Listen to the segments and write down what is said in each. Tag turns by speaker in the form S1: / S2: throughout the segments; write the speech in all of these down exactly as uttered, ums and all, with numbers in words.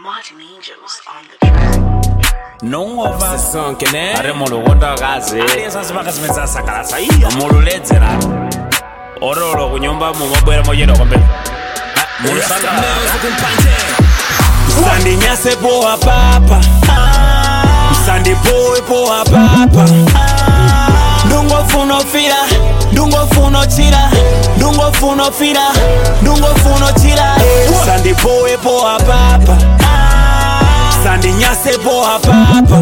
S1: Martin Angels on the track.
S2: No over
S3: Sonke ne
S2: are mulugonda kazi aliyenza simakazimeza sakalasa iya mululedzera ororo kunyumba mumabwera mojera kwambe mulusanga Sandi nyase poa papa Sandi poe poa papa Dungo funo fira Dungo funo chira Dungo funo fira Dungo funo chira Sandi poe poa papa Sandi nyase poa papa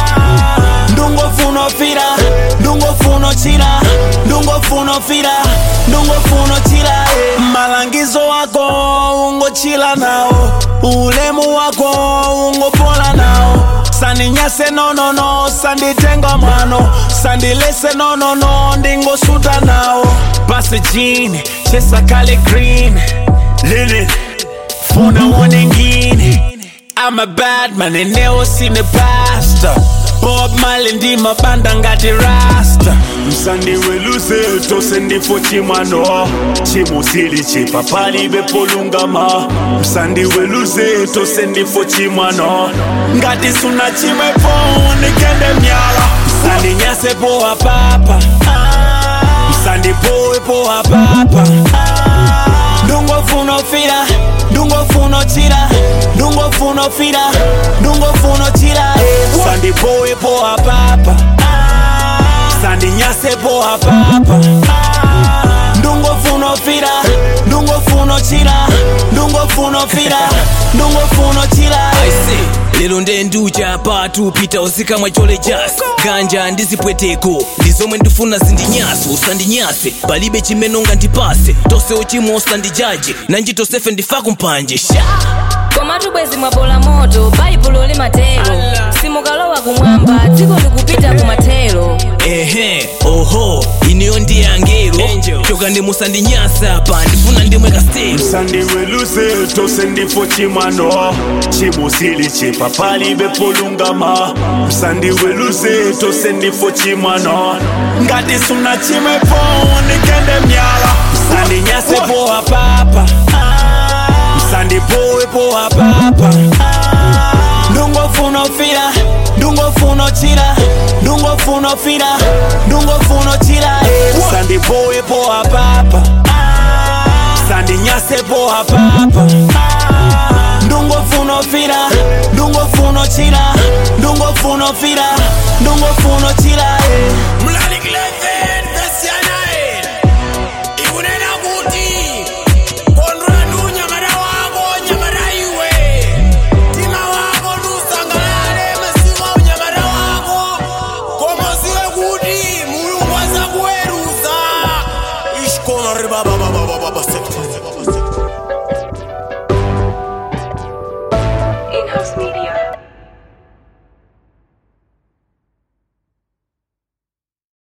S2: Dungo funo fira Dungo funo chira Dungo funo fira Dungo funo chira Malangizo wako ungo chila nao Ulemu wako ungo pola nao Sandi nyase no no no Sandi tengo mano Sandi lese no no no Ndingo suta nao Basi jean Chesa kale green Lily Funa wanengine I'm a bad man and never seen the past Bob Marley ndi mabanda ngati rasta Msandi weluse tosendi fo chimano Chimusili chipa pali bepolungama Msandi weluse tosendi fo chimano Ngati suna chime po nikende myala Msandi nyase poa papa Msandi poe poa papa Dungo funo fira Dungo funo chira Dungo funo fira Dungo funo chira Sandi poe poa papa Sandi nyase poa papa Dungo funo fira Dungo funo chira Dungo funo fira Dungo funo chira
S3: I say lelo ndendu chapa tupita usika mwachole jasi ganja ndizipweteko ndizomwe ndifuna zindinyaso usandinyase palibe chimenonga ndipase tose uchimo usandijaje nanjitosefe ndifaku mpanje sha
S4: komatu bwezi mwabola moto baibulo li matero simukalowa kumwamba dziko likupita kumatero
S3: ehe oho iniyo ndi angelo choka ndi musandinyasa pa ndifuna ndimwe kastelo
S2: Msandi weluse tosendi fo chimano Chimusili chipa pali bepolungama Msandi weluse tosendi fo chimano Ngati suna chime po nikende myala Msandi nyase poa papa Msandi poe poa papa Dungo funo fira Dungo funo chira Dungo funo fira Dungo funo chira Sandi poe poa papa Sandi nyase poa papa Dungo funo fira Dungo funo chira Dungo funo fira Dungo funo chira Mulali Cleven Vesiana Ikunena kuti Kondra nunya mara wako nyamara iwe Tima wako nusangalale Mesiwa unyamara wako Komo siwe kuti Mulungu waza kueruza Ishkona riba baba baba baba sekta